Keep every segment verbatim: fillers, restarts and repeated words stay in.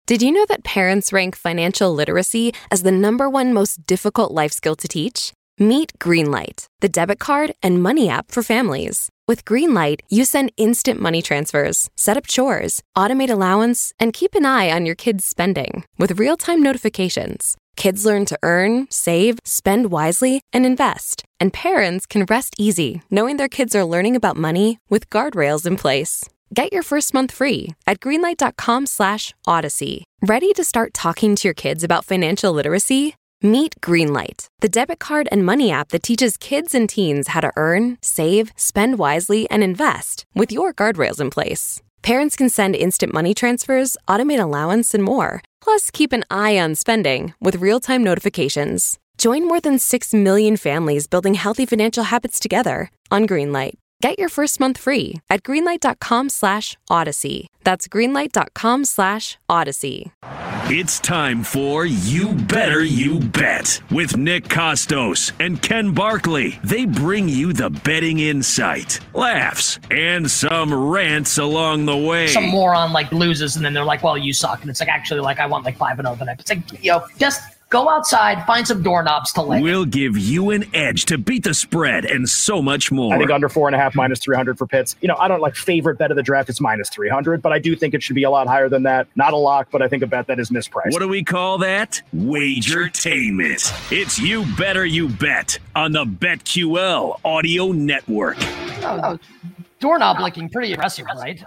Did you know that parents rank financial literacy as the number one most difficult life skill to teach? Meet Greenlight, the debit card and money app for families. With Greenlight, you send instant money transfers, set up chores, automate allowance, and keep an eye on your kids' spending with real-time notifications. Kids learn to earn, save, spend wisely, and invest. And parents can rest easy knowing their kids are learning about money with guardrails in place. Get your first month free at greenlight.com slash odyssey. Ready to start talking to your kids about financial literacy? Meet Greenlight, the debit card and money app that teaches kids and teens how to earn, save, spend wisely, and invest with your guardrails in place. Parents can send instant money transfers, automate allowance, and more. Plus, keep an eye on spending with real-time notifications. Join more than six million families building healthy financial habits together on Greenlight. Get your first month free at greenlight.com slash odyssey. That's greenlight.com slash odyssey. It's time for You Better You Bet with Nick Kostos and Ken Barkley. They bring you the betting insight, laughs, and some rants along the way. Some moron like loses and then they're like, well, you suck. And it's like, actually, like I want like five and oh the night. It's like, you know, just go outside, find some doorknobs to lay. We'll give you an edge to beat the spread and so much more. I think under four and a half minus three hundred for Pitts. You know, I don't like favorite bet of the draft. It's minus three hundred, but I do think it should be a lot higher than that. Not a lock, but I think a bet that is mispriced. What do we call that? Wagertainment. It's You Better You Bet on the BetQL Audio Network. Oh, doorknob licking, pretty impressive, right?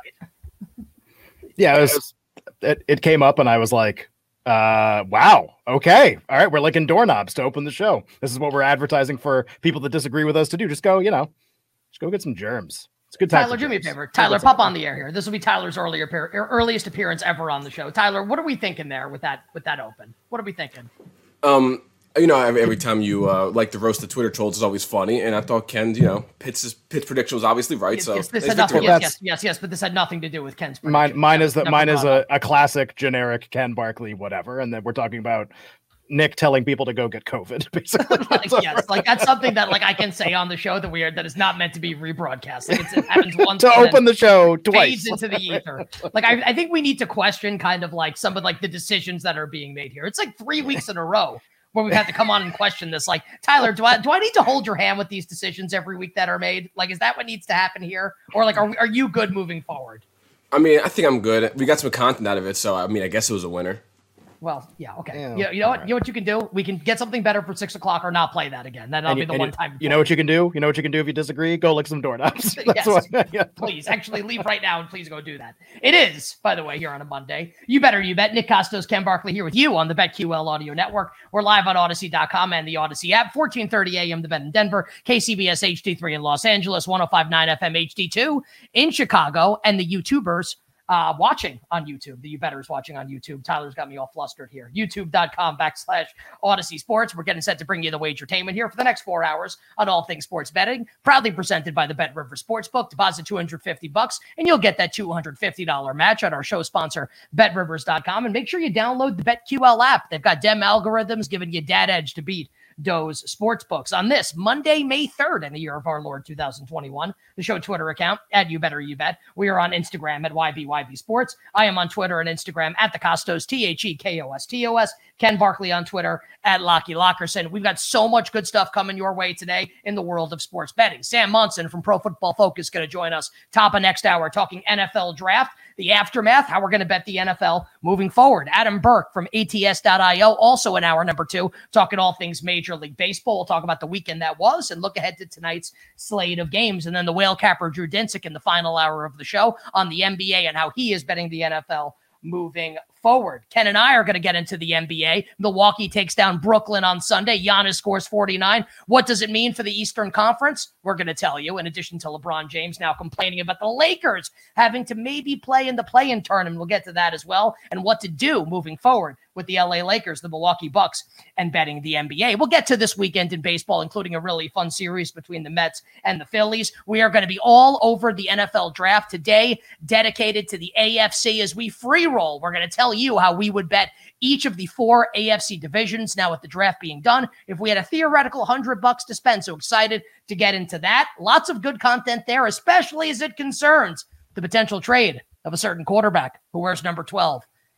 Yeah, it, was, it, it came up and I was like, Uh, wow. Okay. All right. We're licking doorknobs to open the show. This is what we're advertising for people that disagree with us to do. Just go, you know, just go get some germs. It's a good time. Tyler, do me a favor. Tyler, pop on the air here. This will be Tyler's earlier earliest appearance ever on the show. Tyler, what are we thinking there with that, with that open? What are we thinking? Um, you know, every, every time you uh, like to roast the Twitter trolls is always funny, and I thought Ken, you know, Pitt's Pitt's prediction was obviously right. Yes, so yes, this had nothing, yes, yes, yes, yes, but this had nothing to do with Ken's prediction. Mine, mine is that mine is a, a a classic generic Ken Barkley whatever, and then we're talking about Nick telling people to go get COVID, basically. like, yes, like that's something that like I can say on the show that we are that is not meant to be rebroadcast. Like it's, it happens once to open the show twice, fades into the ether. Like I, I think we need to question kind of like some of like the decisions that are being made here. It's like three weeks in a row where we've had to come on and question this. Like, Tyler, do I do I need to hold your hand with these decisions every week that are made? Like, is that what needs to happen here? Or like, are are you good moving forward? I mean, I think I'm good. We got some content out of it, so I mean, I guess it was a winner. Well, yeah, okay. Yeah, you, know, you know what? Right. You know what you can do? We can get something better for six o'clock or not play that again. That'll be the one you, time. You know what you can do? You know what you can do if you disagree? Go lick some doorknobs. Yes, what, yeah. Please, actually leave right now and please go do that. It is, by the way, here on a Monday. You better you bet. Nick Kostos, Ken Barkley here with you on the BetQL Audio Network. We're live on Odyssey dot com and the Odyssey app. fourteen thirty a.m. the Bet in Denver, K C B S H D three in Los Angeles, one oh five point nine F M H D two in Chicago, and the YouTubers Uh, watching on YouTube, the You Betters watching on YouTube. Tyler's got me all flustered here. YouTube.com backslash Odyssey Sports. We're getting set to bring you the Wagertainment here for the next four hours on all things sports betting. Proudly presented by the Bet River Sportsbook. Deposit two hundred fifty bucks and you'll get that two hundred fifty dollars match at our show sponsor, bet rivers dot com. And make sure you download the BetQL app. They've got dem algorithms giving you dad edge to beat those sports books. On this Monday, May third in the year of our Lord two thousand twenty-one, the show Twitter account at You Better You Bet. We are on Instagram at Y B Y B Sports. I am on Twitter and Instagram at the Kostos, T H E K O S T O S. Ken Barkley on Twitter at Lockie Lockerson. We've got so much good stuff coming your way today in the world of sports betting. Sam Monson from Pro Football Focus going to join us top of next hour talking N F L draft, the aftermath, how we're going to bet the N F L moving forward. Adam Burke from A T S dot I O, also in hour number two, talking all things Major League Baseball. We'll talk about the weekend that was and look ahead to tonight's slate of games. And then the whale capper Drew Dinsick in the final hour of the show on the N B A and how he is betting the N F L moving forward. Ken and I are going to get into the N B A. Milwaukee takes down Brooklyn on Sunday. Giannis scores forty-nine. What does it mean for the Eastern Conference? We're going to tell you, in addition to LeBron James now complaining about the Lakers having to maybe play in the play-in tournament. We'll get to that as well, and what to do moving forward with the L A Lakers, the Milwaukee Bucks, and betting the N B A. We'll get to this weekend in baseball, including a really fun series between the Mets and the Phillies. We are going to be all over the N F L draft today, dedicated to the A F C as we free roll. We're going to tell you how we would bet each of the four A F C divisions now with the draft being done. If we had a theoretical hundred bucks to spend, so excited to get into that. Lots of good content there, especially as it concerns the potential trade of a certain quarterback who wears number twelve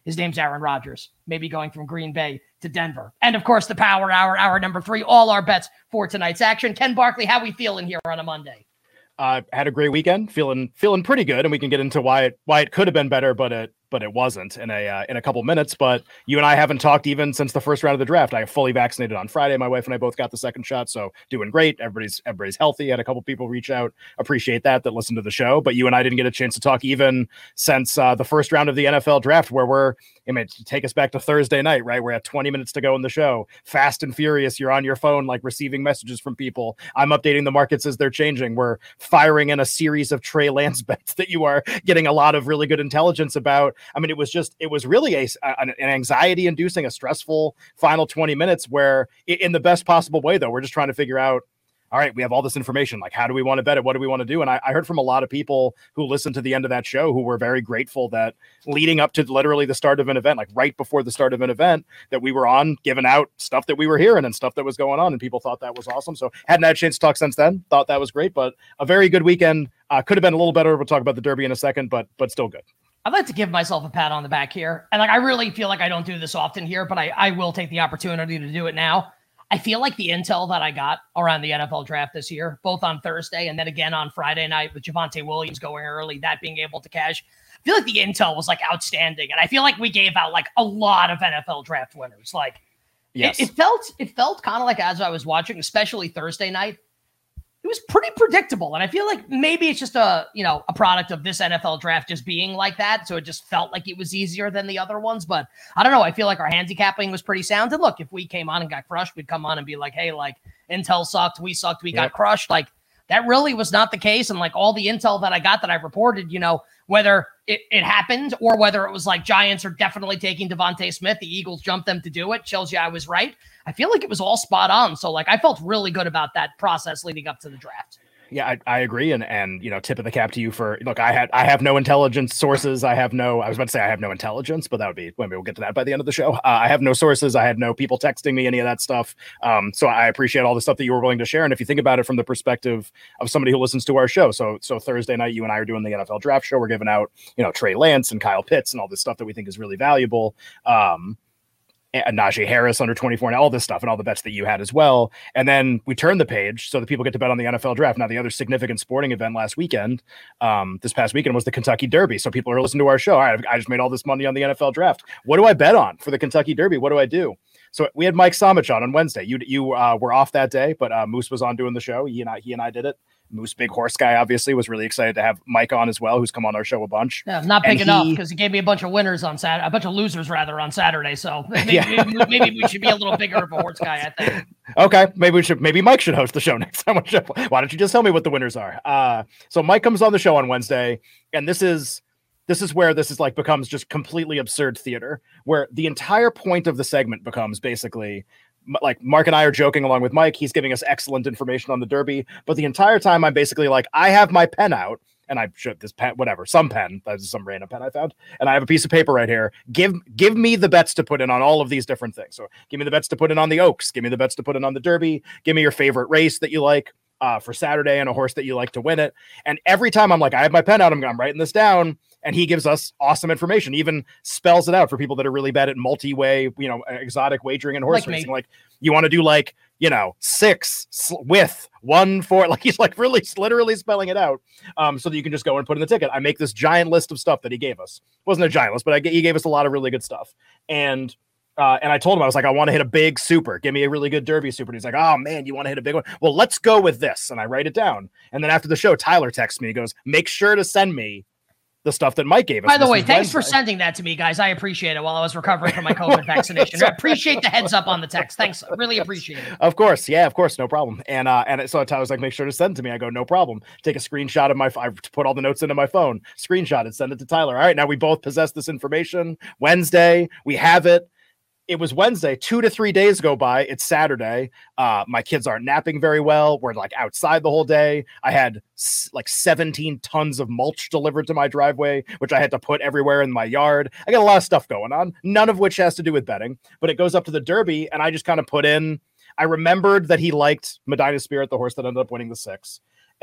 His name's Aaron Rodgers, maybe going from Green Bay to Denver. And of course, the Power Hour, hour number three, all our bets for tonight's action. Ken Barkley, how we feeling here on a Monday? Uh, had a great weekend, feeling feeling pretty good, and we can get into why it why it could have been better, but it but it wasn't in a uh, in a couple minutes. But you and I haven't talked even since the first round of the draft. I fully vaccinated on Friday. My wife and I both got the second shot, so doing great. Everybody's everybody's healthy. Had a couple people reach out, appreciate that that listen to the show. But you and I didn't get a chance to talk even since uh, the first round of the N F L draft, where we're I mean, take us back to Thursday night, right? We're at twenty minutes to go in the show. Fast and furious. You're on your phone, like receiving messages from people. I'm updating the markets as they're changing. We're firing in a series of Trey Lance bets that you are getting a lot of really good intelligence about. I mean, it was just, it was really a, an, an anxiety inducing, a stressful final twenty minutes where in the best possible way, though, we're just trying to figure out, all right, we have all this information. Like, how do we want to bet it? What do we want to do? And I, I heard from a lot of people who listened to the end of that show who were very grateful that leading up to literally the start of an event, like right before the start of an event, that we were on giving out stuff that we were hearing and stuff that was going on. And people thought that was awesome. So hadn't had a chance to talk since then. Thought that was great, but a very good weekend. Uh, could have been a little better. We'll talk about the Derby in a second, but but still good. I'd like to give myself a pat on the back here. And like, I really feel like I don't do this often here, but I, I will take the opportunity to do it now. I feel like the intel that I got around the N F L draft this year, both on Thursday and then again on Friday night with Javonte Williams going early, that being able to cash, I feel like the intel was like outstanding. And I feel like we gave out like a lot of N F L draft winners. Like yes. it, it felt, it felt kind of like as I was watching, especially Thursday night, it was pretty predictable. And I feel like maybe it's just a, you know, a product of this N F L draft just being like that. So it just felt like it was easier than the other ones. But I don't know. I feel like our handicapping was pretty sound. And look, if we came on and got crushed, we'd come on and be like, hey, like Intel sucked. We sucked. We yep. got crushed. Like that really was not the case. And like all the intel that I got that I reported, you know, whether it, it happened or whether it was like Giants are definitely taking Devontae Smith, the Eagles jumped them to do it, tells you I was right. I feel like it was all spot on. So like I felt really good about that process leading up to the draft. Yeah, I, I agree. And, and, you know, tip of the cap to you for, look, I had, I have no intelligence sources. I have no, I was about to say I have no intelligence, but that would be, maybe we'll get to that by the end of the show. Uh, I have no sources. I had no people texting me, any of that stuff. Um, so I appreciate all the stuff that you were willing to share. And if you think about it from the perspective of somebody who listens to our show, so, so Thursday night, you and I are doing the N F L draft show. We're giving out, you know, Trey Lance and Kyle Pitts and all this stuff that we think is really valuable. Um, And Najee Harris under twenty-four and all this stuff and all the bets that you had as well. And then we turn the page so that people get to bet on the N F L draft. Now, the other significant sporting event last weekend, um, this past weekend was the Kentucky Derby. So people are listening to our show. All right, I just made all this money on the N F L draft. What do I bet on for the Kentucky Derby? What do I do? So we had Mike Samich on on Wednesday. You you uh, were off that day, but uh, Moose was on doing the show. He and I, he and I did it. Moose, big horse guy, obviously, was really excited to have Mike on as well, who's come on our show a bunch. Yeah, not big and enough he, because he gave me a bunch of winners on Saturday, a bunch of losers rather on Saturday. So maybe, yeah. maybe, maybe we should be a little bigger of a horse guy, I think. Okay, maybe we should. Maybe Mike should host the show next time. Why don't you just tell me what the winners are? Uh, so Mike comes on the show on Wednesday, and this is this is where this is like becomes just completely absurd theater, where the entire point of the segment becomes basically. Like Mark and I are joking along with Mike. He's giving us excellent information on the Derby, but the entire time I'm basically like, I have my pen out and I should this pen, whatever, some pen, that's some random pen I found. And I have a piece of paper right here. Give, give me the bets to put in on all of these different things. So give me the bets to put in on the Oaks. Give me the bets to put in on the Derby. Give me your favorite race that you like uh, for Saturday and a horse that you like to win it. And every time I'm like, I have my pen out, I'm, I'm writing this down. And he gives us awesome information, even spells it out for people that are really bad at multi-way, you know, exotic wagering and horse Like me. racing. Like you want to do like, you know, six sl- with one, four, like he's like really literally spelling it out um, so that you can just go and put in the ticket. I make this giant list of stuff that he gave us. It wasn't a giant list, but I, he gave us a lot of really good stuff. And Uh, and I told him, I was like, I want to hit a big super. Give me a really good Derby super. And he's like, oh, man, you want to hit a big one? Well, let's go with this. And I write it down. And then after the show, Tyler texts me. He goes, make sure to send me the stuff that Mike gave us. By the way, thanks Wednesday. for sending that to me, guys. I appreciate it while I was recovering from my COVID vaccination. I appreciate the heads up on the text. Thanks. Really appreciate it. Of course. Yeah, of course. No problem. And uh, and so Tyler was like, make sure to send it to me. I go, no problem. Take a screenshot of my I put all the notes into my phone, screenshot it, send it to Tyler. All right, now we both possess this information. Wednesday, we have it. It was Wednesday, two to three days go by. It's Saturday. Uh, my kids aren't napping very well. We're like outside the whole day. I had s- like seventeen tons of mulch delivered to my driveway, which I had to put everywhere in my yard. I got a lot of stuff going on, none of which has to do with betting, but it goes up to the Derby. And I just kind of put in, I remembered that he liked Medina Spirit, the horse that ended up winning the six.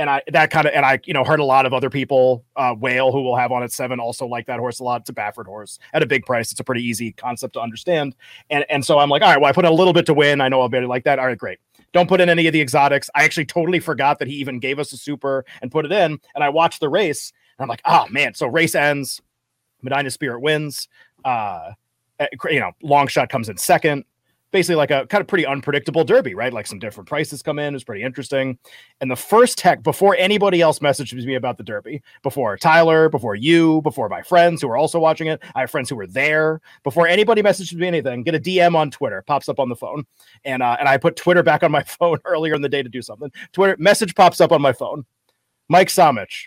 and I that kind of and I you know heard a lot of other people, uh, Whale, who we'll have on at seven, also like that horse a lot. It's a Baffert horse at a big price. It's a pretty easy concept to understand, and and so I'm like, all right, well, I put in a little bit to win. I know I'll be like that. All right, great. Don't put in any of the exotics. I actually totally forgot that he even gave us a super and put it in. And I watched the race, and I'm like, oh man. So race ends, Medina Spirit wins. Uh, you know, Long Shot comes in second. Basically like a kind of pretty unpredictable Derby, right? Like some different prices come in. It's pretty interesting. And the first tech, before anybody else messages me about the Derby, before Tyler, before you, before my friends who are also watching it, I have friends who were there, before anybody messages me anything, get a D M on Twitter, pops up on the phone. And uh, and I put Twitter back on my phone earlier in the day to do something. Twitter message pops up on my phone. Mike Samich.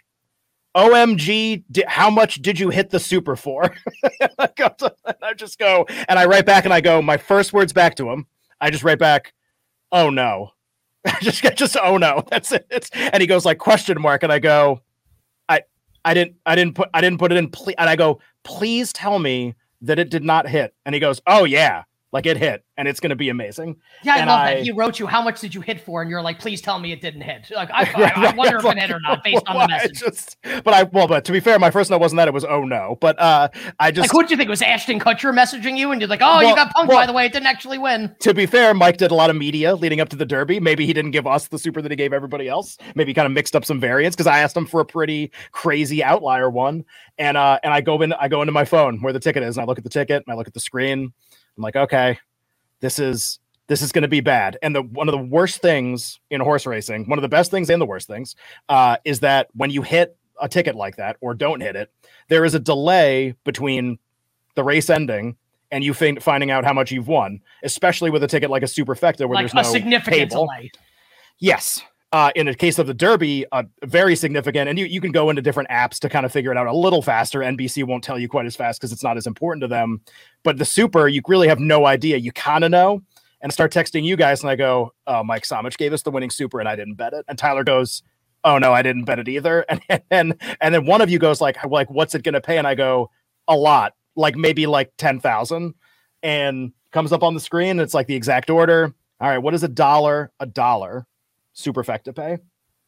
O M G, di- how much did you hit the super for? I, go to, I just go, and I write back and I go, my first words back to him. I just write back, oh no. just, just, oh no. That's it. It's, and he goes like question mark. And I go, I, I didn't, I didn't put, I didn't put it in. Ple-. And I go, please tell me that it did not hit. And he goes, oh yeah. Like it hit, and it's going to be amazing. Yeah, I and love I, that. He wrote you, how much did you hit for? And you're like, please tell me it didn't hit. Like, I, I, I wonder if it hit or not based on the message. Just, but I, well, but to be fair, my first note wasn't that, it was, oh no. But uh, I just. Like, who did you think? It was Ashton Kutcher messaging you? And you're like, oh, well, you got punked, well, by the way. It didn't actually win. To be fair, Mike did a lot of media leading up to the Derby. Maybe he didn't give us the super that he gave everybody else. Maybe he kind of mixed up some variants because I asked him for a pretty crazy outlier one. And uh, and I go in, I go into my phone where the ticket is, and I look at the ticket, and I look at the screen. I'm like, okay. This is this is going to be bad. And the one of the worst things in horse racing, one of the best things and the worst things, uh, is that when you hit a ticket like that or don't hit it, there is a delay between the race ending and you find, finding out how much you've won, especially with a ticket like a Superfecta where like there's a no significant table. delay. Yes. Uh, in the case of the Derby, uh, very significant. And you, you can go into different apps to kind of figure it out a little faster. N B C won't tell you quite as fast because it's not as important to them. But the Super, you really have no idea. You kind of know. And start texting you guys. And I go, oh, Mike Samich gave us the winning Super and I didn't bet it. And Tyler goes, oh, no, I didn't bet it either. And and, and then one of you goes like, like, what's it going to pay? And I go, a lot, like maybe like ten thousand. And comes up on the screen. And it's like the exact order. All right, what is a dollar? A dollar. Superfecta pay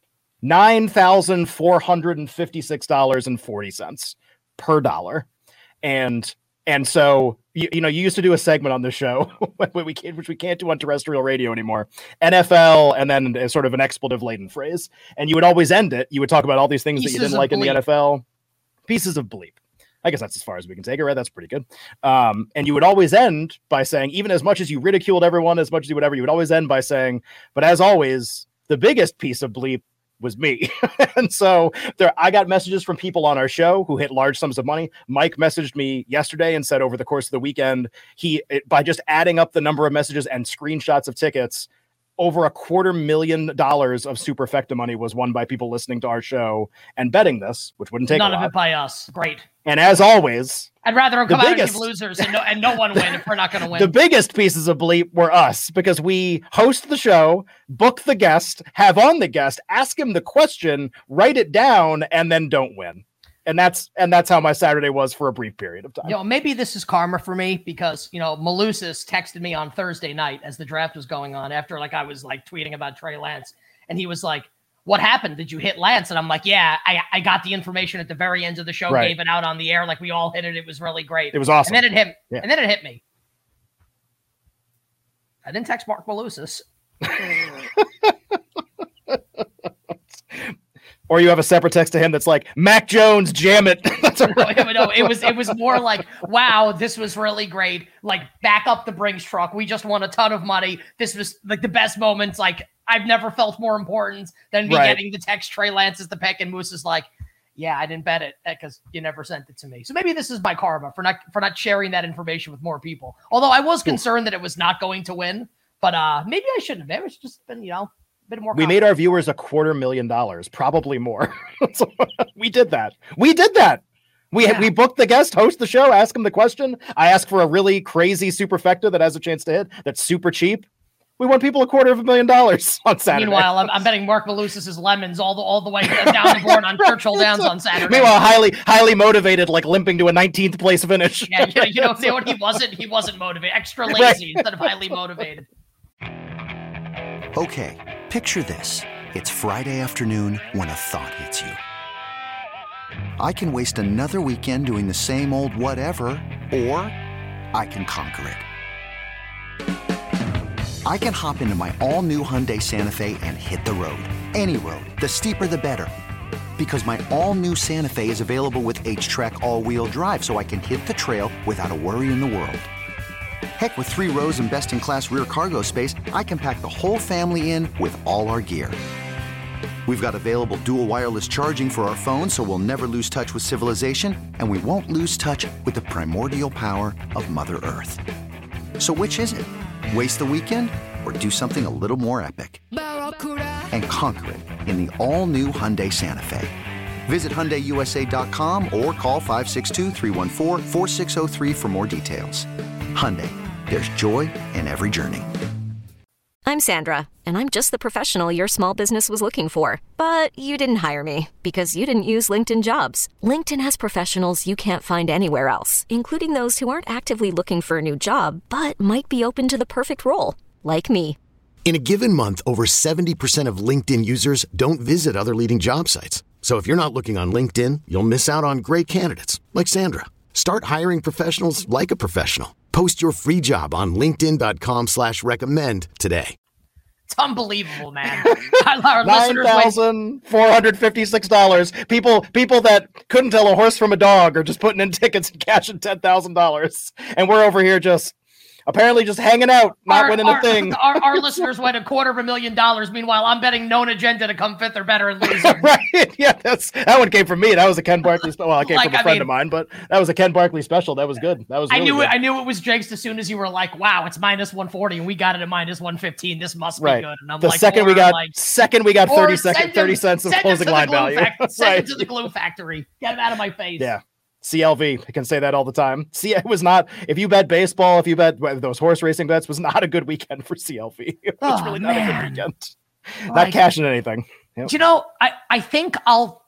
nine thousand four hundred and fifty-six dollars and forty cents per dollar. And and so you, you know, you used to do a segment on the show when we can't, which we can't do on terrestrial radio anymore, N F L, and then sort of an expletive laden phrase. And you would always end it. You would talk about all these things Pieces that you didn't like bleep. in the N F L. Pieces of bleep. I guess that's as far as we can take it, right? That's pretty good. Um, and you would always end by saying, even as much as you ridiculed everyone, as much as you whatever, you would always end by saying, but as always, the biggest piece of bleep was me. And so there, I got messages from people on our show who hit large sums of money. Mike messaged me yesterday and said over the course of the weekend, he, it, by just adding up the number of messages and screenshots of tickets, over a quarter million dollars of Superfecta money was won by people listening to our show and betting this, which wouldn't take none a lot. of it by us. Great. And as always, I'd rather come out biggest, and give losers and no, and no one win if we're not going to win. The biggest pieces of bleep were us because we host the show, book the guest, have on the guest, ask him the question, write it down, and then don't win. And that's and that's how my Saturday was for a brief period of time. You know, maybe this is karma for me because, you know, Malusis texted me on Thursday night as the draft was going on after like I was like tweeting about Trey Lance. And he was like, what happened? Did you hit Lance? And I'm like, yeah, I, I got the information at the very end of the show, right. Gave it out on the air. Like we all hit it. It was really great. It was awesome. And then it hit, yeah. and then it hit me. I didn't text Mark Malusis. Or you have a separate text to him that's like, Mac Jones, jam it. That's no, no, it was it was more like, wow, this was really great. Like, back up the Brinks truck. We just won a ton of money. This was like the best moments. Like, I've never felt more important than me right. getting the text Trey Lance is the pick. And Moose is like, yeah, I didn't bet it because you never sent it to me. So maybe this is my karma for not for not sharing that information with more people. Although I was concerned that it was not going to win. But uh, maybe I shouldn't have. Maybe it's just been, you know, bit more. We made our viewers a quarter million dollars, probably more. So we did that. We did that. We yeah. we booked the guest, host the show, ask him the question. I asked for a really crazy Superfecta that has a chance to hit. That's super cheap. We won people a quarter of a million dollars on Saturday. Meanwhile, I'm, I'm betting Mark Malusis' lemons all the all the way down the board on Churchill Downs on Saturday. Meanwhile, highly highly motivated, like limping to a nineteenth place finish. Yeah, you know, you know, you know what he wasn't? He wasn't motivated. Extra lazy right. instead of highly motivated. Okay, picture this. It's Friday afternoon when a thought hits you. I can waste another weekend doing the same old whatever, or I can conquer it. I can hop into my all-new Hyundai Santa Fe and hit the road. Any road. The steeper, the better. Because my all-new Santa Fe is available with H-Track all-wheel drive, so I can hit the trail without a worry in the world. Heck, with three rows and best-in-class rear cargo space, I can pack the whole family in with all our gear. We've got available dual wireless charging for our phones, so we'll never lose touch with civilization, and we won't lose touch with the primordial power of Mother Earth. So which is it? Waste the weekend or do something a little more epic? And conquer it in the all-new Hyundai Santa Fe. Visit Hyundai U S A dot com or call five six two, three one four, four six zero three for more details. Hyundai, there's joy in every journey. I'm Sandra, and I'm just the professional your small business was looking for. But you didn't hire me because you didn't use LinkedIn Jobs. LinkedIn has professionals you can't find anywhere else, including those who aren't actively looking for a new job, but might be open to the perfect role, like me. In a given month, over seventy percent of LinkedIn users don't visit other leading job sites. So if you're not looking on LinkedIn, you'll miss out on great candidates like Sandra. Start hiring professionals like a professional. Post your free job on linkedin dot com slash recommend today. It's unbelievable, man. Our Nine thousand four hundred fifty-six dollars. People, people that couldn't tell a horse from a dog are just putting in tickets and cashing ten thousand dollars, and we're over here just apparently just hanging out, not our, winning our, a thing. Our, our listeners went a quarter of a million dollars. Meanwhile, I'm betting known agenda to come fifth or better and losing. Right? Yeah, that's that one came from me. That was a Ken Barkley special. Well, it came Like, from a I friend mean, of mine, but that was a Ken Barkley special. That was good. That was. Really I knew good. it. I knew it was Jake's as soon as you were like, "Wow, it's minus one forty," and we got it at minus one fifteen. This must right. be good. And I'm the like, second we got like, second we got thirty second send thirty him- cents of send him closing to the line glue value. fac- Send Right. him to the glue factory. Get him out of my face. Yeah. C L V. I can say that all the time. See, it was not, if you bet baseball, if you bet those horse racing bets, was not a good weekend for C L V. It was Oh, really not man. a good weekend. Like- not cashing anything. Yep. Do you know, I, I think I'll,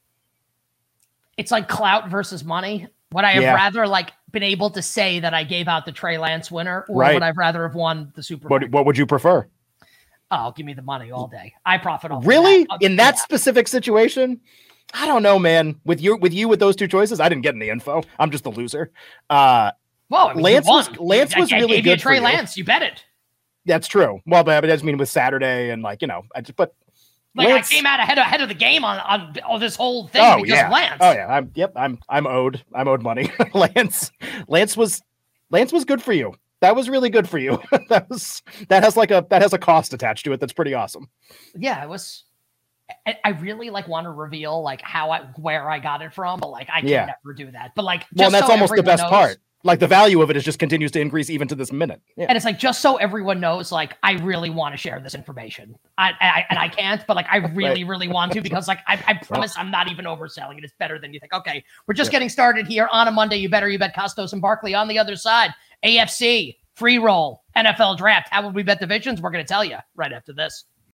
it's like clout versus money. Would I have Yeah. rather like been able to say that I gave out the Trey Lance winner, or Right. would I rather have won the Super Bowl? What, what would you prefer? Oh, give me the money all day. I profit off of Really? that. In that Yeah. specific situation? I don't know, man. With you, with you, with those two choices, I didn't get any info. I'm just the loser. Uh, Well, I mean, you Lance was- won. Lance I- was I really gave you good for Trey you. Lance. You bet it. that's true. Well, but I just mean with Saturday and like, you know, I just, but Like Lance- I came out ahead ahead of the game on on, on this whole thing oh because yeah, of Lance. oh yeah. I'm yep. I'm I'm owed. I'm owed money. Lance, Lance was, Lance was good for you. That was really good for you. that was that has like a that has a cost attached to it. That's pretty awesome. Yeah, it was. I, I really like want to reveal like how I where I got it from, but like I can Yeah. never do that. But like, just Well, and that's so almost the everyone best knows- part. Like the value of it is just continues to increase even to this minute. Yeah. And it's like just so everyone knows, like I really want to share this information. I, I and I can't, but like I really, Right. really want to because like I, I promise I'm not even overselling it. It's better than you think. Okay, we're just getting started here on a Monday. You better you bet Costos and Barkley on the other side. A F C free roll N F L draft. How would we bet divisions? We're going to tell you right after this.